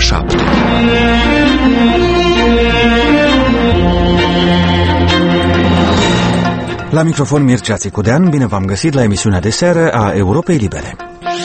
7. La microfon Mircea Țicudean, bine v-am găsit la emisiunea de seară a Europei Libere.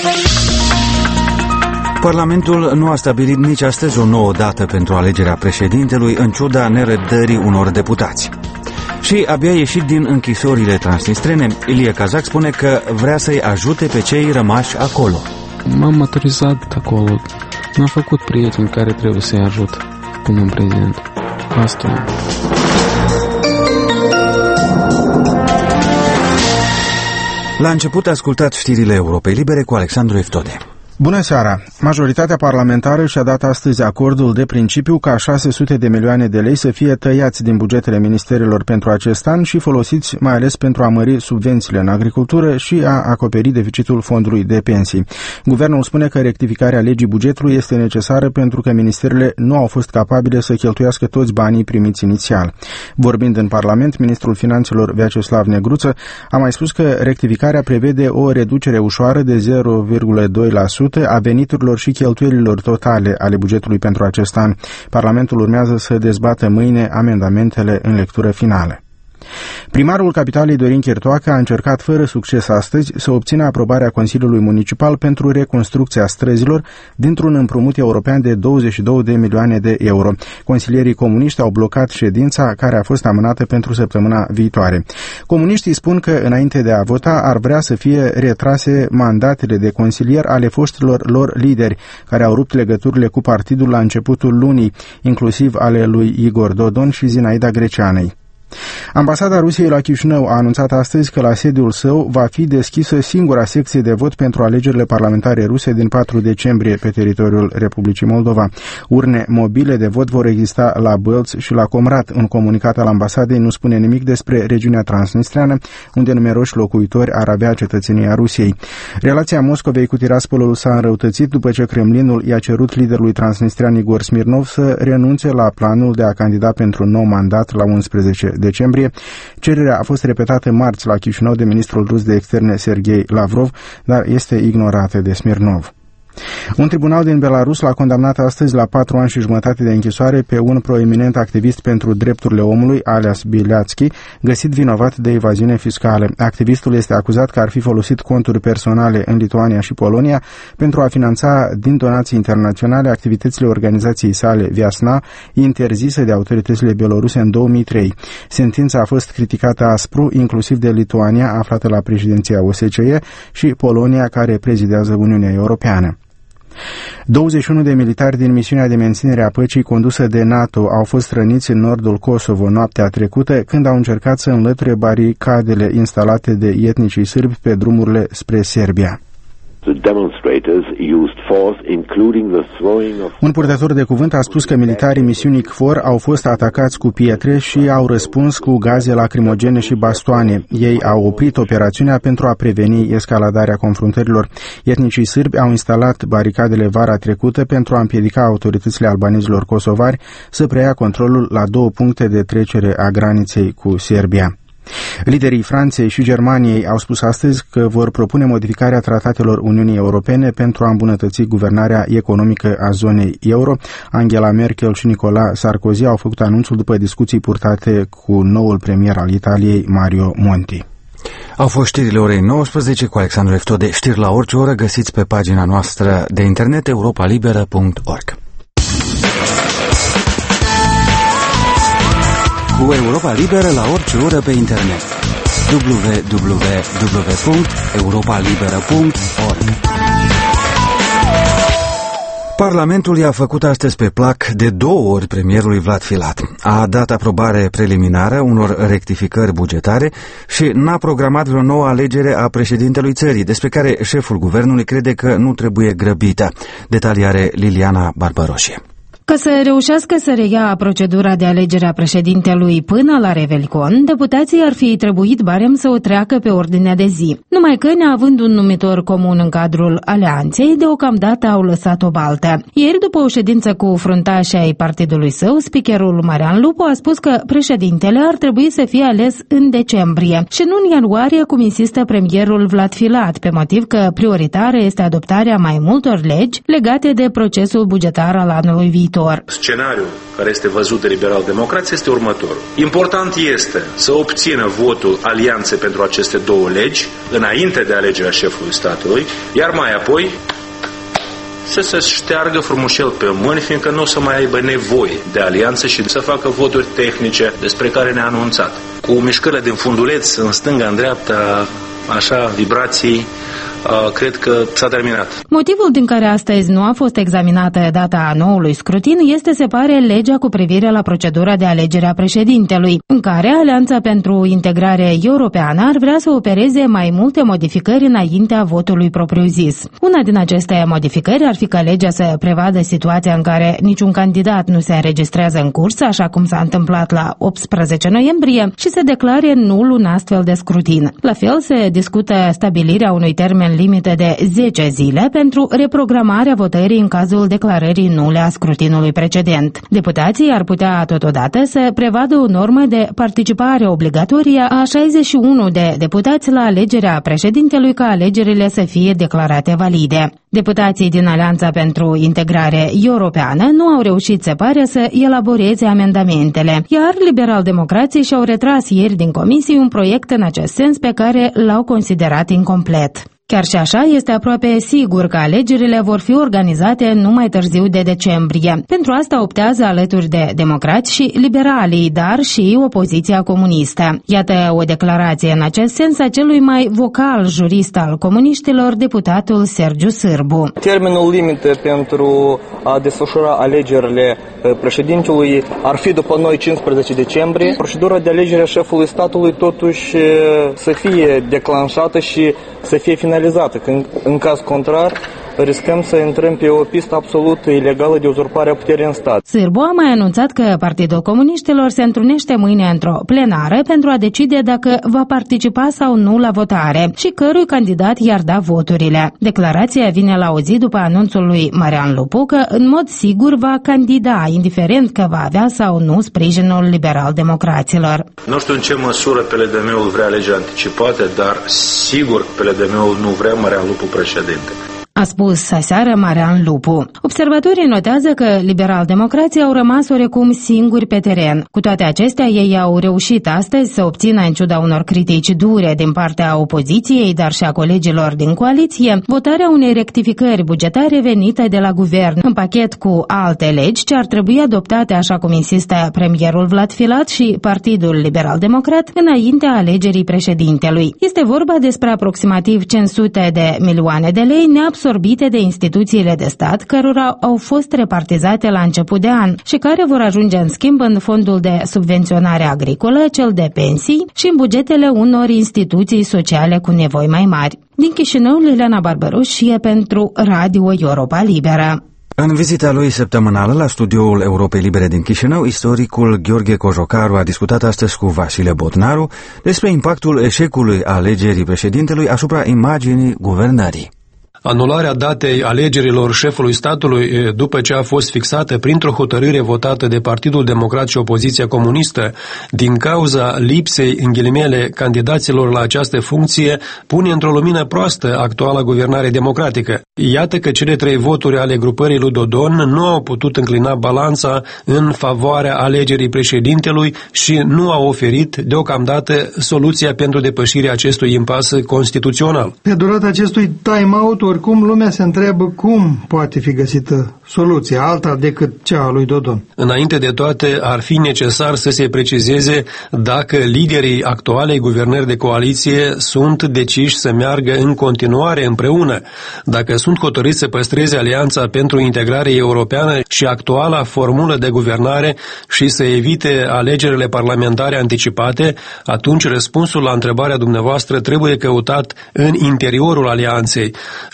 Parlamentul nu a stabilit nici astăzi o nouă dată pentru alegerea președintelui, în ciuda nerăbdării unor deputați. Și abia ieșit din închisorile transnistrene, Ilie Kazak spune că vrea să-i ajute pe cei rămași acolo. M-am maturizat acolo, mi-am făcut prieteni care trebuie să-i ajut până în prezent. Asta. La început ascultați știrile Europei Libere cu Alexandru Eftode. Bună seara! Majoritatea parlamentară și-a dat astăzi acordul de principiu ca 600 de milioane de lei să fie tăiați din bugetele ministerilor pentru acest an și folosiți mai ales pentru a mări subvențiile în agricultură și a acoperi deficitul fondului de pensii. Guvernul spune că rectificarea legii bugetului este necesară pentru că ministerele nu au fost capabile să cheltuiască toți banii primiți inițial. Vorbind în Parlament, ministrul Finanțelor Vyacheslav Negruță a mai spus că rectificarea prevede o reducere ușoară de 0,2% a veniturilor și cheltuielilor totale ale bugetului pentru acest an. Parlamentul urmează să dezbată mâine amendamentele în lectură finală. Primarul capitalei Dorin Chirtoacă a încercat fără succes astăzi să obțină aprobarea Consiliului Municipal pentru reconstrucția străzilor dintr-un împrumut european de 22 de milioane de euro. Consilierii comuniști au blocat ședința, care a fost amânată pentru săptămâna viitoare. Comuniștii spun că înainte de a vota ar vrea să fie retrase mandatele de consilier ale foștilor lor lideri, care au rupt legăturile cu partidul la începutul lunii, inclusiv ale lui Igor Dodon și Zinaida Greceanei. Ambasada Rusiei la Chișinău a anunțat astăzi că la sediul său va fi deschisă singura secție de vot pentru alegerile parlamentare ruse din 4 decembrie pe teritoriul Republicii Moldova. Urne mobile de vot vor exista la Bălț și la Comrat. Un comunicat al ambasadei nu spune nimic despre regiunea transnistreană, unde numeroși locuitori ar avea cetățenia Rusiei. Relația Moscovei cu Tiraspolul s-a înrăutățit după ce Kremlinul i-a cerut liderului transnistrian Igor Smirnov să renunțe la planul de a candida pentru un nou mandat la 11 decembrie. Cererea a fost repetată marți la Chișinău de ministrul rus de externe Sergei Lavrov, dar este ignorată de Smirnov. Un tribunal din Belarus l-a condamnat astăzi la 4 ani și jumătate de închisoare pe un proeminent activist pentru drepturile omului, Alias Bialiatski, găsit vinovat de evaziune fiscală. Activistul este acuzat că ar fi folosit conturi personale în Lituania și Polonia pentru a finanța din donații internaționale activitățile organizației sale Viasna, interzise de autoritățile beloruse în 2003. Sentința a fost criticată aspru, inclusiv de Lituania, aflată la președinția OSCE, și Polonia, care prezidează Uniunea Europeană. 21 de militari din misiunea de menținere a păcii condusă de NATO au fost răniți în nordul Kosovo noaptea trecută, când au încercat să înlăture baricadele instalate de etnicii sârbi pe drumurile spre Serbia. Un purtător de cuvânt a spus că militarii misiunii KFOR au fost atacați cu pietre și au răspuns cu gaze lacrimogene și bastoane. Ei au oprit operațiunea pentru a preveni escaladarea confruntărilor. Etnicii sârbi au instalat baricadele vara trecută pentru a împiedica autoritățile albanezilor kosovari să preia controlul la 2 puncte de trecere a graniței cu Serbia. Liderii Franței și Germaniei au spus astăzi că vor propune modificarea tratatelor Uniunii Europene pentru a îmbunătăți guvernarea economică a zonei euro. Angela Merkel și Nicolas Sarkozy au făcut anunțul după discuții purtate cu noul premier al Italiei, Mario Monti. Au fost știrile orei 19 cu Alexandru Eftode. Știri la orice oră găsiți pe pagina noastră de internet europalibera.org. Cu Europa Liberă la orice oră pe internet. www.europalibera.org. Parlamentul i-a făcut astăzi pe plac de 2 ori premierului Vlad Filat. A dat aprobare preliminară unor rectificări bugetare și n-a programat vreo nouă alegere a președintelui țării, despre care șeful guvernului crede că nu trebuie grăbită. Detalii are Liliana Barbaroșie. Ca să reușească să reia procedura de alegere a președintelui până la Revelion, deputații ar fi trebuit barem să o treacă pe ordinea de zi. Numai că, neavând un numitor comun în cadrul alianței, deocamdată au lăsat-o baltă. Ieri, după o ședință cu fruntașii ai partidului său, speakerul Marian Lupu a spus că președintele ar trebui să fie ales în decembrie și nu în ianuarie, cum insistă premierul Vlad Filat, pe motiv că prioritară este adoptarea mai multor legi legate de procesul bugetar al anului viitor. Scenariul care este văzut de liberal-democrație este următorul. Important este să obțină votul alianței pentru aceste două legi înainte de alegerea șefului statului, iar mai apoi să se șteargă frumușel pe mâini, fiindcă nu o să mai aibă nevoie de alianță și să facă voturi tehnice despre care ne-a anunțat. Cu mișcările din funduleț, în stânga, în dreapta, așa, vibrații, cred că s-a terminat. Motivul din care astăzi nu a fost examinată data noului scrutin este, se pare, legea cu privire la procedura de alegere a președintelui, în care Alianța pentru Integrare Europeană ar vrea să opereze mai multe modificări înaintea votului propriu-zis. Una din aceste modificări ar fi ca legea să prevadă situația în care niciun candidat nu se înregistrează în cursă, așa cum s-a întâmplat la 18 noiembrie, și se declare nul un astfel de scrutin. La fel, se discută stabilirea unui termen limită de 10 zile pentru reprogramarea votării în cazul declarării nule a scrutinului precedent. Deputații ar putea totodată să prevadă o normă de participare obligatorie a 61 de deputați la alegerea președintelui, ca alegerile să fie declarate valide. Deputații din Alianța pentru Integrare Europeană nu au reușit, se pare, să elaboreze amendamentele, iar liberal-democrații și-au retras ieri din comisii un proiect în acest sens pe care l-au considerat incomplet. Chiar și așa, este aproape sigur că alegerile vor fi organizate nu mai târziu de decembrie. Pentru asta optează alături de democrați și liberalii, dar și opoziția comunistă. Iată o declarație în acest sens a celui mai vocal jurist al comuniștilor, deputatul Sergiu Sârbu. Termenul limită pentru a desfășura alegerile președintelui ar fi după noi 15 decembrie. Procedura de alegere a șefului statului totuși să fie declanșată și să fie finalizată. Că în caz contrar riscăm să intrăm pe o pistă absolut ilegală de uzurpare a puterii în stat. Sârbu a mai anunțat că Partidul Comuniștilor se întrunește mâine într-o plenară pentru a decide dacă va participa sau nu la votare și cărui candidat i-ar da voturile. Declarația vine la o zi după anunțul lui Marian Lupu că în mod sigur va candida, indiferent că va avea sau nu sprijinul liberal-democraților. Nu știu în ce măsură PLDM-ul vrea alegeri anticipate, dar sigur PLDM-ul nu vrea Marian Lupu președinte, a spus aseară Marian Lupu. Observatorii notează că liberal-democrații au rămas oarecum singuri pe teren. Cu toate acestea, ei au reușit astăzi să obțină, în ciuda unor critici dure din partea opoziției, dar și a colegilor din coaliție, votarea unei rectificări bugetare venite de la guvern, în pachet cu alte legi ce ar trebui adoptate, așa cum insistă premierul Vlad Filat și Partidul Liberal-Democrat, înaintea alegerii președintelui. Este vorba despre aproximativ 500 de milioane de lei neabsorbite de instituțiile de stat, cărora au fost repartizate la început de an și care vor ajunge în schimb în fondul de subvenționare agricolă, cel de pensii și în bugetele unor instituții sociale cu nevoi mai mari. Din Chișinău, Liliana Barbaroșie pentru Radio Europa Liberă. În vizita lui săptămânală la studioul Europei Libere din Chișinău, istoricul Gheorghe Cojocaru a discutat astăzi cu Vasile Botnaru despre impactul eșecului alegerii președintelui asupra imaginii guvernării. Anularea datei alegerilor șefului statului, după ce a fost fixată printr-o hotărâre votată de Partidul Democrat și opoziția comunistă, din cauza lipsei, în ghilimele, candidaților la această funcție, pune într-o lumină proastă actuala guvernare democratică. Iată că cele 3 voturi ale grupării lui Dodon nu au putut înclina balanța în favoarea alegerii președintelui și nu au oferit, deocamdată, soluția pentru depășirea acestui impas constituțional. Pe durata acestui time-out, oricum lumea se întreabă cum poate fi găsită soluția alta decât cea a lui Dodon. Înainte de toate, ar fi necesar să se precizeze dacă liderii actualei guvernări de coaliție sunt deciși să meargă în continuare împreună, dacă sunt hotărâți să păstreze Alianța pentru Integrare Europeană și actuala formulă de guvernare și să evite alegerile parlamentare anticipate, atunci răspunsul la întrebarea dumneavoastră trebuie căutat în interiorul Alianței.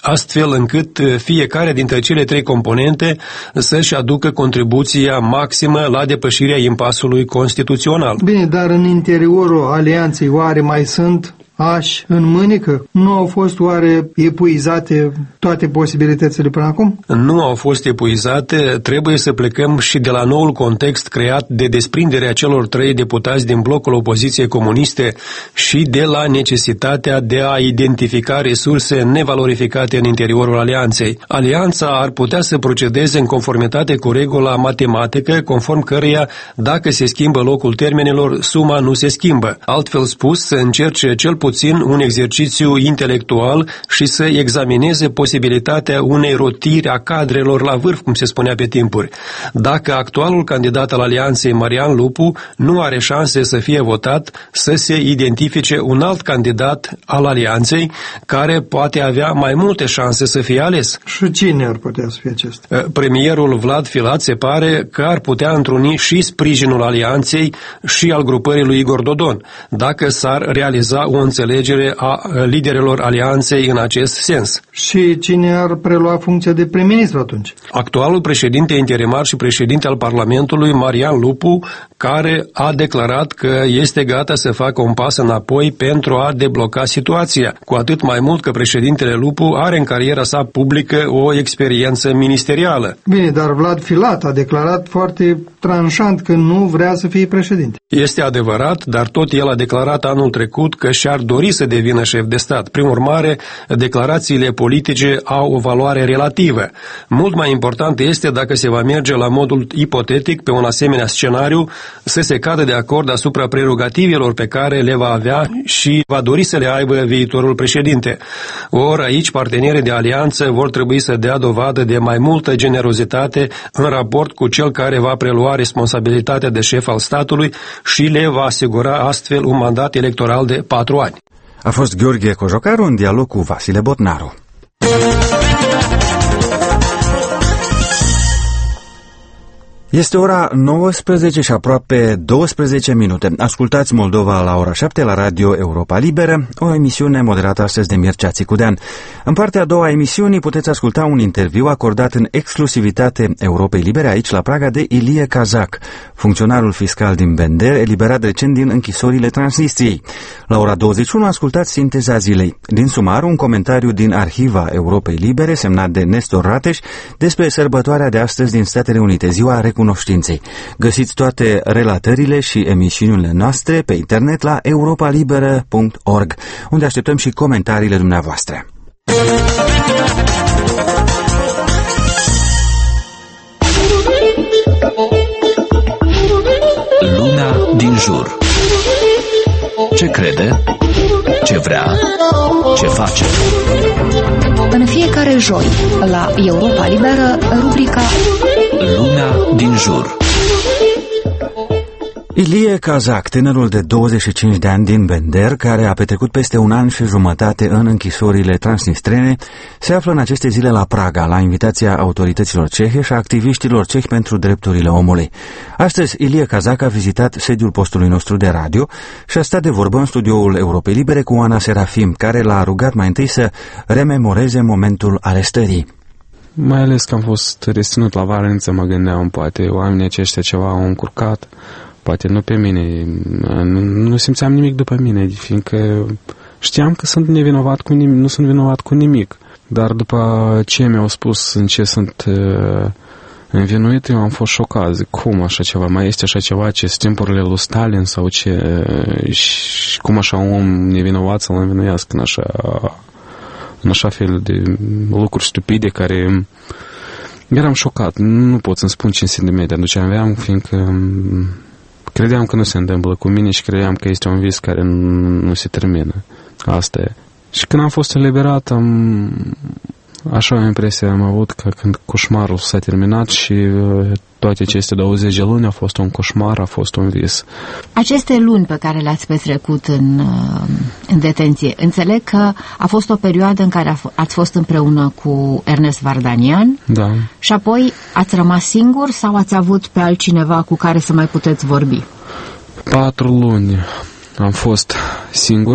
astfel încât fiecare dintre cele 3 componente să-și aducă contribuția maximă la depășirea impasului constituțional. Bine, dar în interiorul alianței oare mai sunt ași în mânică? Nu au fost oare epuizate toate posibilitățile până acum? Nu au fost epuizate, trebuie să plecăm și de la noul context creat de desprinderea celor 3 deputați din blocul opoziției comuniste și de la necesitatea de a identifica resurse nevalorificate în interiorul alianței. Alianța ar putea să procedeze în conformitate cu regula matematică, conform căreia dacă se schimbă locul termenilor, suma nu se schimbă. Altfel spus, să încerce cel puțin un exercițiu intelectual și să examineze posibilitatea unei rotiri a cadrelor la vârf, cum se spunea pe timpuri. Dacă actualul candidat al alianței, Marian Lupu, nu are șanse să fie votat, să se identifice un alt candidat al alianței care poate avea mai multe șanse să fie ales. Și cine ar putea să fie acesta? Premierul Vlad Filat se pare că ar putea întruni și sprijinul alianței și al grupării lui Igor Dodon, dacă s-ar realiza o înțelegere a liderilor alianței în acest sens. Și cine ar prelua funcția de prim-ministru atunci? Actualul președinte interimar și președinte al Parlamentului, Marian Lupu, care a declarat că este gata să facă un pas înapoi pentru a debloca situația, cu atât mai mult că președintele Lupu are în cariera sa publică o experiență ministerială. Bine, dar Vlad Filat a declarat foarte tranșant că nu vrea să fie președinte. Este adevărat, dar tot el a declarat anul trecut că și-ar dori să devină șef de stat. Prin urmare, declarațiile politice au o valoare relativă. Mult mai important este, dacă se va merge la modul ipotetic pe un asemenea scenariu, să se cadă de acord asupra prerogativelor pe care le va avea și va dori să le aibă viitorul președinte. Ori aici partenerii de alianță vor trebui să dea dovadă de mai multă generozitate în raport cu cel care va prelua responsabilitatea de șef al statului și le va asigura astfel un mandat electoral de 4 ani. A fost Gheorghe Cojocaru în dialog cu Vasile Botnaru. Este ora 19 și aproape 12 minute. Ascultați Moldova la ora 7 la Radio Europa Liberă, o emisiune moderată astăzi de Mircea Țicudean. În partea a doua a emisiunii puteți asculta un interviu acordat în exclusivitate Europei Libere aici la Praga de Ilie Kazak, funcționarul fiscal din Bender, eliberat recent din închisorile Transnistriei. La ora 21 ascultați Sinteza zilei. Din sumar, un comentariu din arhiva Europei Libere semnat de Nestor Rateș despre sărbătoarea de astăzi din Statele Unite, ziua recunoștinței. Găsiți toate relatările și emisiunile noastre pe internet la europalibera.org, unde așteptăm și comentariile dumneavoastră. Luna din jur. Ce crede? Ce vrea? Ce face? În fiecare joi, la Europa Liberă, rubrica Luna din jur. Ilie Kazak, tânărul de 25 de ani din Bender, care a petrecut peste 1 an și jumătate în închisorile transnistrene, se află în aceste zile la Praga, la invitația autorităților cehe și a activiștilor cehi pentru drepturile omului. Astăzi, Ilie Kazak a vizitat sediul postului nostru de radio și a stat de vorbă în studioul Europei Libere cu Ana Serafim, care l-a rugat mai întâi să rememoreze momentul arestării. Mai ales că am fost reținut la Varența, mă gândeam, poate oamenii aceștia ceva au încurcat, poate nu pe mine, nu simțeam nimic după mine, fiindcă știam că sunt nevinovat cu nimic, nu sunt vinovat cu nimic. Dar după ce mi-au spus în ce sunt învinuit, eu am fost șocat. Zic, cum așa ceva? Mai este așa ceva? Ce sunt timpurile lui Stalin sau ce? Și cum așa un om nevinovat să-l învinuiască în așa fel de lucruri stupide care... Eram șocat. Nu pot să-mi spun ce sentimente atunci aveam, fiindcă credeam că nu se întâmplă cu mine și credeam că este un vis care nu se termină. Asta e. Și când am fost eliberat, așa o impresie am avut că când coșmarul s-a terminat și toate aceste 20 de luni a fost un coșmar, a fost un vis. Aceste luni pe care le-ați petrecut în detenție, înțeleg că a fost o perioadă în care ați fost împreună cu Ernest Vardanian. Da. Și apoi ați rămas singur sau ați avut pe altcineva cu care să mai puteți vorbi? 4 luni am fost singur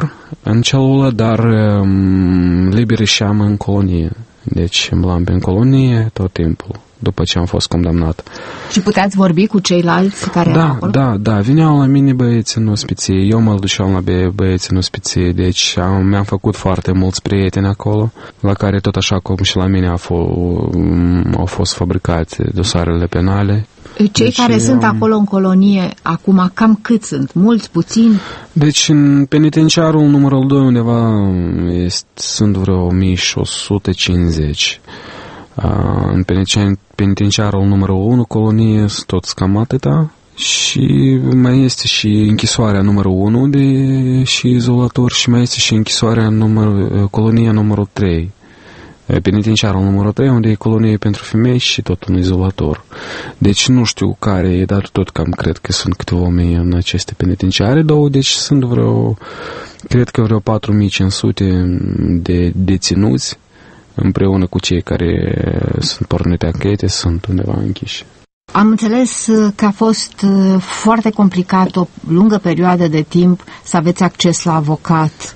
în celulă, dar liber ieșeam în colonie. Deci îmblam în colonie tot timpul, după ce am fost condamnat. Și puteați vorbi cu ceilalți care erau acolo? Da, vineau la mine băieți în ospiție, eu mă duceam la băieți în ospiție, deci mi-am făcut foarte mulți prieteni acolo, la care tot așa cum și la mine au fost fabricate dosarele penale. Cei care sunt acolo în colonie, acum, cam cât sunt? Mulți, puțini? Deci în penitenciarul numărul 2 undeva sunt vreo 1150. În penitenciarul numărul 1, colonie, sunt toți cam atâta. Și mai este și închisoarea numărul 1 și izolator și mai este și închisoarea colonia numărul 3. Penitenciarul numărul 3, unde e colonie pentru femei și tot un izolator. Deci nu știu care e, dar tot cam cred că sunt câteva mii în aceste penitenciare, deci sunt cred că vreo 4500 de deținuți, împreună cu cei care sunt pornite anchete, sunt undeva închiși. Am înțeles că a fost foarte complicat o lungă perioadă de timp să aveți acces la avocat.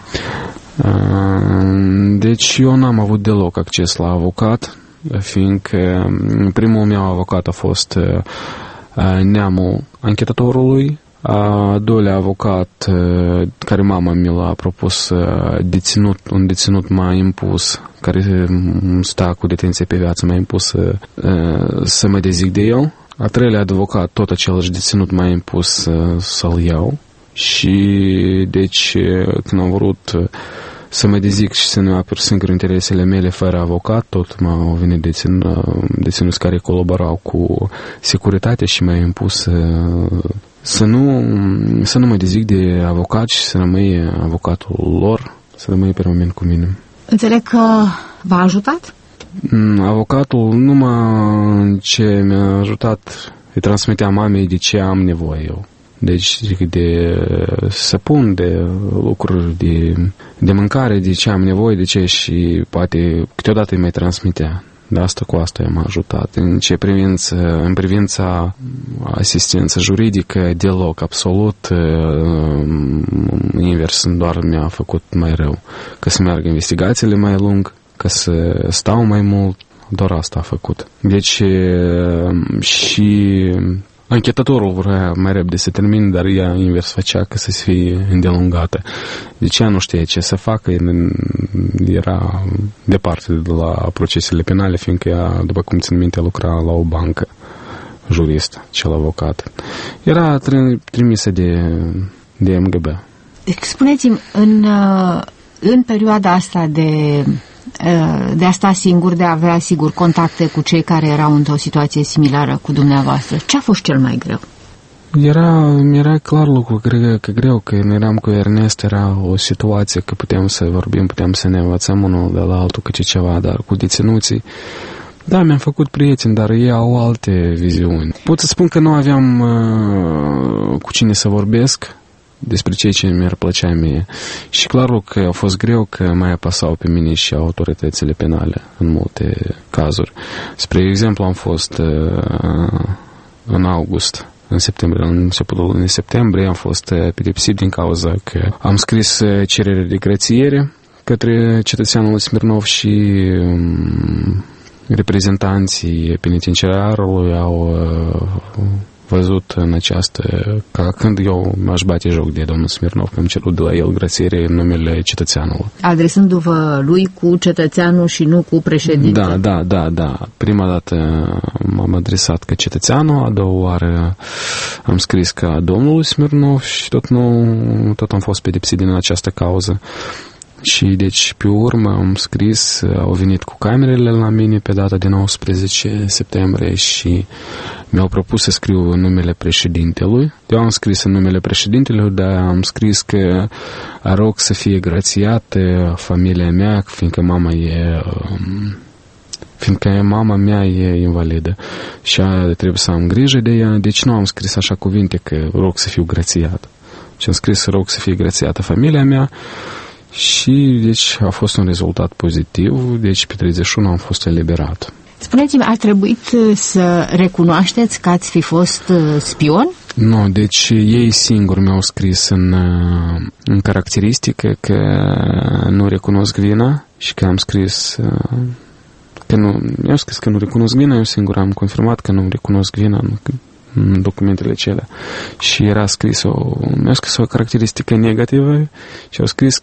Deci eu n-am avut deloc acces la avocat, fiindcă primul meu avocat a fost neamul anchetatorului, a doilea avocat care mama mi l-a propus, un deținut m-a impus, care sta cu detenție pe viață, m-a impus să mă dezic de el. A treilea avocat, tot același deținut, m-a impus să-l iau. Și deci când am vrut să mă dezic și să nu apăr singur interesele mele fără avocat, tot m-au venit deținuți care colaborau cu securitatea și m-au impus să nu mă dezic de avocat și să rămâi avocatul lor, să rămâi permanent cu mine. Înțeleg că v-a ajutat? Avocatul numai ce mi-a ajutat, îi transmitea mamei de ce am nevoie eu. Deci de săpun, de lucruri, de mâncare, de ce am nevoie, de ce, și poate câteodată îi mai transmitea. De asta cu asta i-am ajutat. În privința asistență juridică, deloc, absolut invers, doar mi-a făcut mai rău. Că să meargă investigațiile mai lung, că să stau mai mult, doar asta a făcut. Deci și anchetatorul vrea mai repede să termine, dar ea invers făcea că să fie îndelungată. Deci ea nu știa ce să facă, era departe de la procesele penale, fiindcă ea, după cum țin minte, lucra la o bancă, jurist, cel avocat. Era trimisă de MGB. Spuneți-mi, în perioada asta de a sta singur, de a avea, sigur, contacte cu cei care erau într-o situație similară cu dumneavoastră, ce a fost cel mai greu? Era clar lucru că greu, că eram cu Ernest, era o situație că puteam să vorbim, puteam să ne învățăm unul de la altul câte ceva, dar cu deținuții, da, mi-am făcut prieteni, dar ei au alte viziuni. Pot să spun că nu aveam cu cine să vorbesc despre ceea ce mi-ar plăcea mie. Și clar că a fost greu, că mai apăsau pe mine și autoritățile penale în multe cazuri. Spre exemplu, am fost în august, în septembrie, în începutul lunii septembrie, am fost pedepsit din cauza că am scris cerere de grațiere către cetățeanul Smirnov și reprezentanții penitenciarului au văzut în această, ca când eu m-aș bate joc de domnul Smirnov, că am cerut de la el grațiere în numele cetățeanului. Adresându-vă lui cu cetățeanul și nu cu președintele? Da. Prima dată m-am adresat ca cetățeanul, a doua oară am scris ca domnul Smirnov și tot am fost pedepsit din această cauză. Și deci pe urmă am scris, au venit cu camerele la mine pe data de 19 septembrie și mi-au propus să scriu în numele președintelui. Eu am scris în numele președintelui, dar am scris că rog să fie grațiată familia mea, fiindcă mama mea e invalidă și trebuie să am grijă de ea, deci nu am scris așa cuvinte că rog să fiu grațiat. Și am scris rog să fie grațiată familia mea. Și deci a fost un rezultat pozitiv, deci pe 31 am fost eliberat. Spuneți-mi, a trebuit să recunoașteți că ați fi fost spion? Nu, deci ei singuri mi-au scris în caracteristică că nu recunosc vina și că am scris că nu, mi-au scris că nu recunosc vina, eu singur am confirmat că nu recunosc vina în documentele cele. Și era mi-au scris o caracteristică negativă și au scris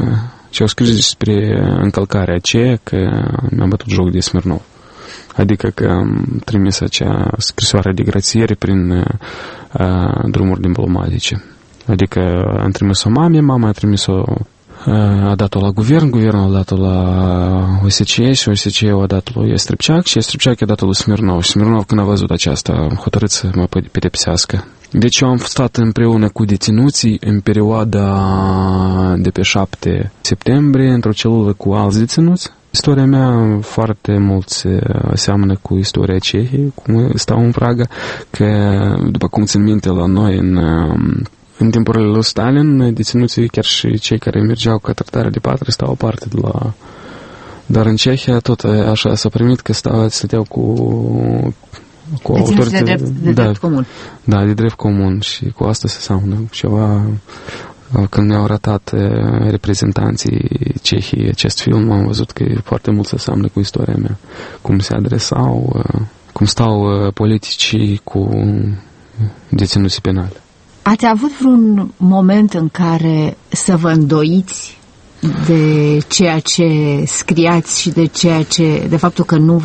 despre încălcarea aceea că mi-am bătut joc de Smirnov. Adică că am trimis acea scrisoare de grațiere prin drumuri diplomatice. Adică am trimis-o mama a trimis-o, a dat-o la guvernul a dat-o la OSCE și OSCE a dat-o lui Stripceac și Stripceac a dat-o lui Smirnov. Și Smirnov, când a văzut aceasta, a hotărât să mă pedepsească. Deci eu am stat împreună cu deținuții în perioada de pe 7 septembrie într-o celulă cu alți deținuți. Istoria mea foarte mult se aseamănă cu istoria Cehiei, cum stau în Praga, că, după cum țin minte la noi în timpurile lui Stalin, deținuții, chiar și cei care mergeau ca trădare de patrie, stau aparte de la... Dar în Cehia tot așa s-a primit că stăteau cu autorități de drept comun. Da, de drept comun și cu asta se seamănă ceva. Când mi-au arătat reprezentanții Cehiei acest film, am văzut că foarte mult se seamănă cu istoria mea. Cum se adresau, cum stau politicii cu deținuții penale. Ați avut vreun moment în care să vă îndoiți de ceea ce scriați și de faptul că nu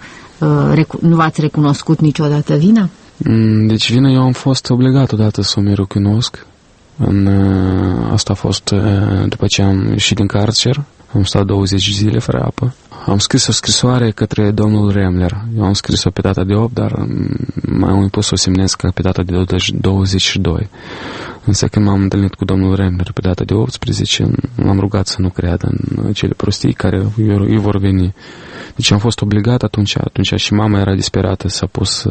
v-ați recunoscut niciodată vina? Deci vina eu am fost obligat odată să mă recunosc. Asta a fost după ce am ieșit din carcer. Am stat 20 zile fără apă. Am scris o scrisoare către domnul Remler. Eu am scris-o pe data de 8, dar m-am impus să o semnesc pe data de 22. Însă când m-am întâlnit cu domnul Remler pe data de 18, l-am rugat să nu creadă în cele prostii care îi vor veni. Deci am fost obligat atunci și mama era disperată, s-a pus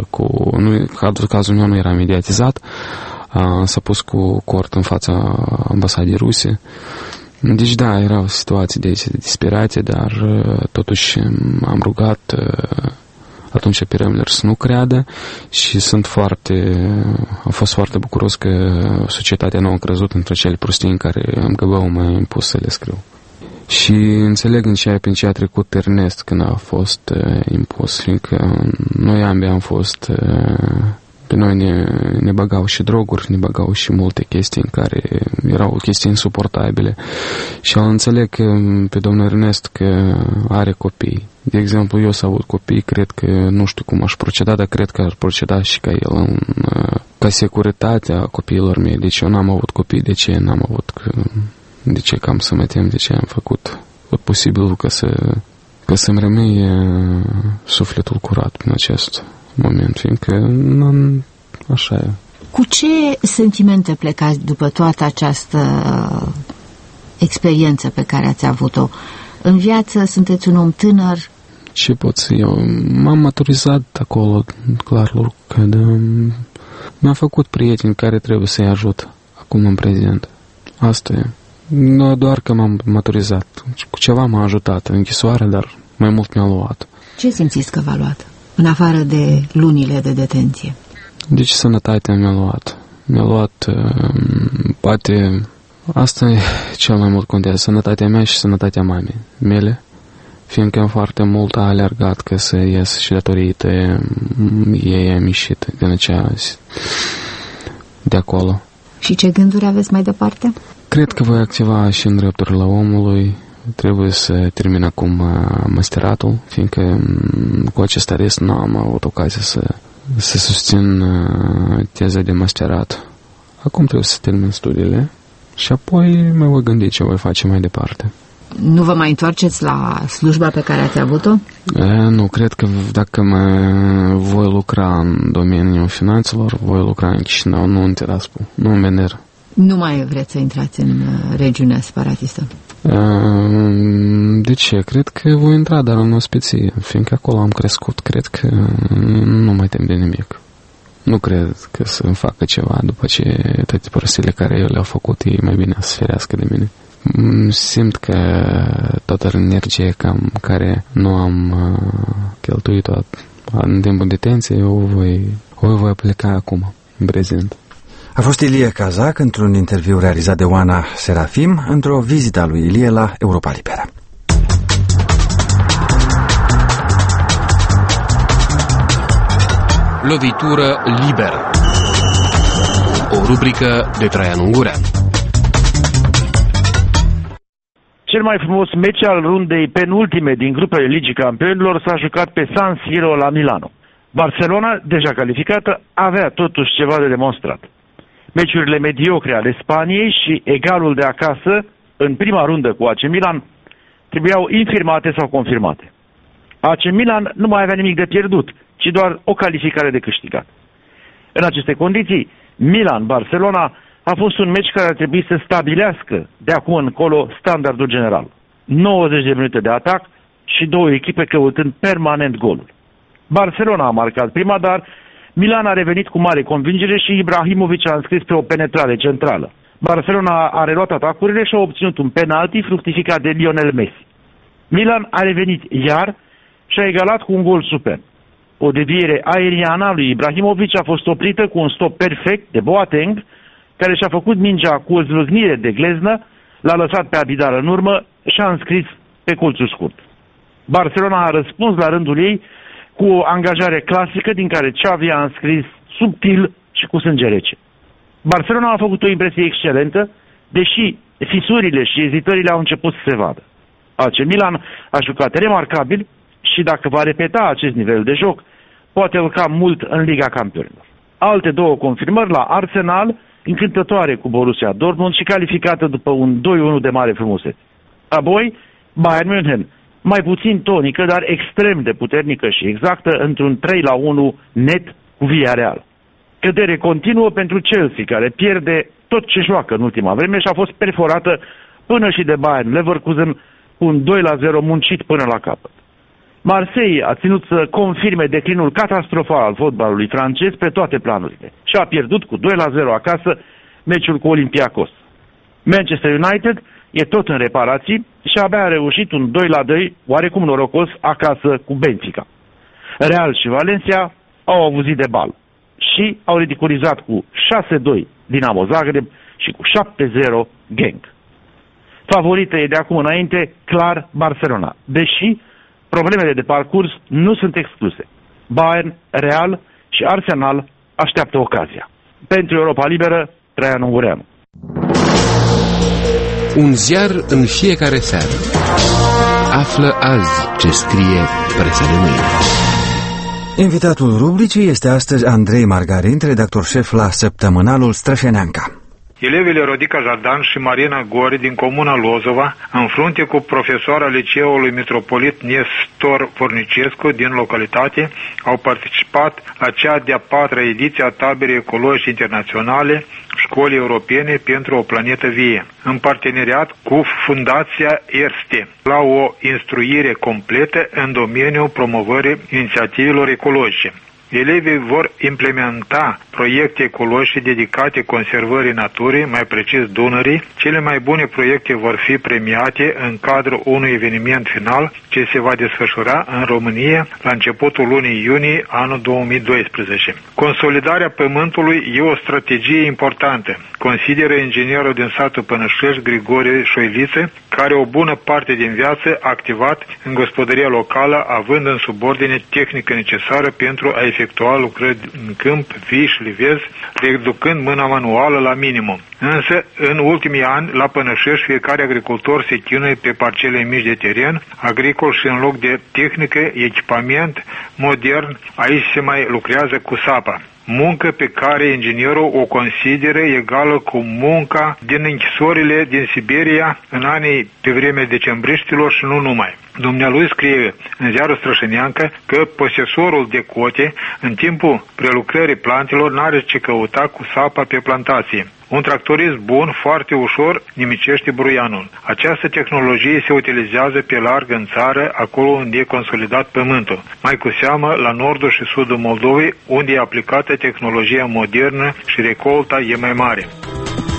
cazul meu nu era mediatizat, s-a pus cu cort în fața ambasadei ruse. Deci da, era o situație de disperație, dar totuși am rugat atunci pe Remler să nu creadă și am fost foarte bucuros că societatea nu a crezut între cele prostii în care MGB-ul m-a impus să le scriu. Și înțeleg prin ce a trecut Ernest când a fost impus, fiindcă noi ambii am fost... Pe noi ne băgau și droguri, ne băgau și multe chestii în care erau chestii insuportabile. Și eu înțeleg că pe domnul Ernest că are copii. De exemplu, eu să avut copii, cred că, nu știu cum aș proceda, dar cred că ar proceda și ca el, ca securitatea copiilor mei. Deci eu n-am avut copii, de ce n-am avut, de ce cam să mă tem, de ce am făcut tot posibilul ca să-mi rămâie sufletul curat în acest moment, fiindcă așa e. Cu ce sentimente plecați după toată această experiență pe care ați avut-o? În viață sunteți un om tânăr? Ce pot eu? M-am maturizat acolo, clar, că mi-am făcut prieteni care trebuie să-i ajut acum în prezent. Asta e. Nu doar că m-am maturizat. Cu ceva m-a ajutat. Închisoarea, dar mai mult mi-a luat. Ce simțiți că v-a luat? În afară de lunile de detenție. Deci sănătatea mi-a luat. Mi-a luat, poate, asta e cel mai mult contează, sănătatea mea și sănătatea mamei mele, fiindcă foarte mult a alergat ca să ies și datorită ei am ieșit de acolo. Și ce gânduri aveți mai departe? Cred că voi activa și în drepturile omului. Trebuie să termin acum masteratul, fiindcă cu acest arest nu am avut ocazia să susțin teza de masterat. Acum trebuie să termin studiile și apoi mă voi gândi ce voi face mai departe. Nu vă mai întoarceți la slujba pe care ați avut-o? Nu, cred că dacă voi lucra în domeniul finanțelor, voi lucra în Chișinău, nu în Tiraspol, nu în Bener. Nu mai vreți să intrați în regiunea separatistă? De ce? Cred că voi intra, dar în ospiție, fiindcă acolo am crescut. Cred că nu mai tem de nimic. Nu cred că să-mi facă ceva după ce toate prostile care eu le-au făcut, ei mai bine să ferească de mine. Simt că toată energia care nu am cheltuit-o în timpul detenției, o voi pleca acum. prezent. A fost Ilie Kazak într-un interviu realizat de Oana Serafim într-o vizită a lui Ilie la Europa Liberă. Lovitură liberă. O rubrică de Traian Ungureanu. Cel mai frumos meci al rundei penultime din grupele Ligii Campionilor s-a jucat pe San Siro la Milano. Barcelona, deja calificată, avea totuși ceva de demonstrat. Meciurile mediocre ale Spaniei și egalul de acasă, în prima rundă cu AC Milan, trebuiau infirmate sau confirmate. AC Milan nu mai avea nimic de pierdut, ci doar o calificare de câștigat. În aceste condiții, Milan-Barcelona a fost un meci care ar trebui să stabilească de acum încolo standardul general. 90 de minute de atac și două echipe căutând permanent golul. Barcelona a marcat prima, dar Milan a revenit cu mare convingere și Ibrahimovic a înscris pe o penetrare centrală. Barcelona a reluat atacurile și a obținut un penalti fructificat de Lionel Messi. Milan a revenit iar și a egalat cu un gol superb. O deviere aeriană a lui Ibrahimovic a fost oprită cu un stop perfect de Boateng, care și-a făcut mingea cu o zvâgnire de gleznă, l-a lăsat pe Abidal în urmă și a înscris pe colțul scurt. Barcelona a răspuns la rândul ei cu o angajare clasică din care Xavi a înscris subtil și cu sânge rece. Barcelona a făcut o impresie excelentă, deși fisurile și ezitările au început să se vadă. AC Milan a jucat remarcabil și dacă va repeta acest nivel de joc, poate urca mult în Liga Campionilor. Alte două confirmări la Arsenal, încântătoare cu Borussia Dortmund și calificată după un 2-1 de mare frumusețe. Apoi, Bayern München, mai puțin tonică, dar extrem de puternică și exactă, într-un 3-1 net cu Villarreal. Cădere continuă pentru Chelsea, care pierde tot ce joacă în ultima vreme și a fost perforată până și de Bayern Leverkusen cu un 2-0 muncit până la capăt. Marseille a ținut să confirme declinul catastrofal al fotbalului francez pe toate planurile și a pierdut cu 2-0 acasă meciul cu Olympiacos. Manchester United e tot în reparații și abia a reușit un 2-2 oarecum norocos acasă cu Benfica. Real și Valencia au avut zi de bal și au ridiculizat cu 6-2 Dinamo Zagreb și cu 7-0 Genk. Favorită e de acum înainte clar Barcelona, deși problemele de parcurs nu sunt excluse. Bayern, Real și Arsenal așteaptă ocazia. Pentru Europa Liberă, Traian Ungureanu. Un ziar în fiecare seară. Află azi ce scrie presa de mâine. Invitatul rubricii este astăzi Andrei Margarin, redactor șef la săptămânalul Strășeneanca. Elevele Rodica Jardan și Marina Gori din comuna Lozova, în frunte cu profesoara liceului Mitropolit Nestor Vornicescu din localitate, au participat la cea de-a 4-a ediție a taberei ecologice internaționale Școlii Europene pentru o planetă vie, în parteneriat cu Fundația Erste, la o instruire completă în domeniul promovării inițiativelor ecologice. Elevii vor implementa proiecte ecologice dedicate conservării naturii, mai precis Dunării. Cele mai bune proiecte vor fi premiate în cadrul unui eveniment final ce se va desfășura în România la începutul lunii iunie anul 2012. Consolidarea pământului e o strategie importantă, consideră inginerul din satul Pănășești Grigore Șoiliță, care o bună parte din viață a activat în gospodăria locală, având în subordine tehnică necesară pentru a efectua lucrări în câmp, vii și livezi, reducând mâna manuală la minimum. Însă, în ultimii ani, la Pănășești, fiecare agricultor se chinuie pe parcele mici de teren agricol și în loc de tehnică, echipament modern, aici se mai lucrează cu sapa. Muncă pe care inginerul o consideră egală cu munca din închisorile din Siberia în anii pe vremea decembriștilor și nu numai. Dumnealui scrie în ziarul Strășeneancă că posesorul de cote, în timpul prelucrării plantelor, n-are ce căuta cu sapa pe plantație. Un tractorist bun, foarte ușor, nimicește bruianul. Această tehnologie se utilizează pe larg în țară, acolo unde e consolidat pământul. Mai cu seamă, la nordul și sudul Moldovei, unde e aplicată tehnologia modernă și recolta e mai mare.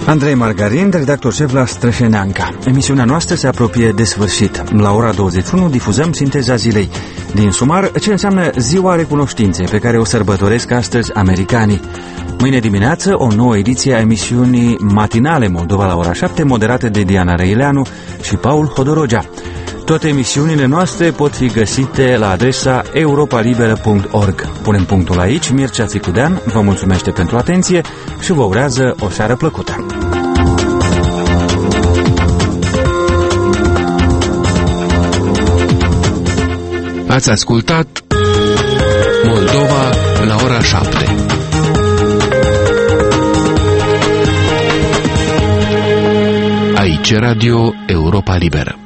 Andrei Margarin, redactor șef la Strășeneanca. Emisiunea noastră se apropie de sfârșit. La ora 21 difuzăm Sinteza zilei. Din sumar, ce înseamnă Ziua Recunoștinței, pe care o sărbătoresc astăzi americanii. Mâine dimineață, o nouă ediție a emisiunii matinale Moldova la ora 7, moderată de Diana Răileanu și Paul Hodorogea. Toate emisiunile noastre pot fi găsite la adresa europalibera.org. Punem punctul aici. Mircea Țicudean vă mulțumește pentru atenție și vă urează o seară plăcută. Ați ascultat Moldova la ora 7. Aici Radio Europa Liberă.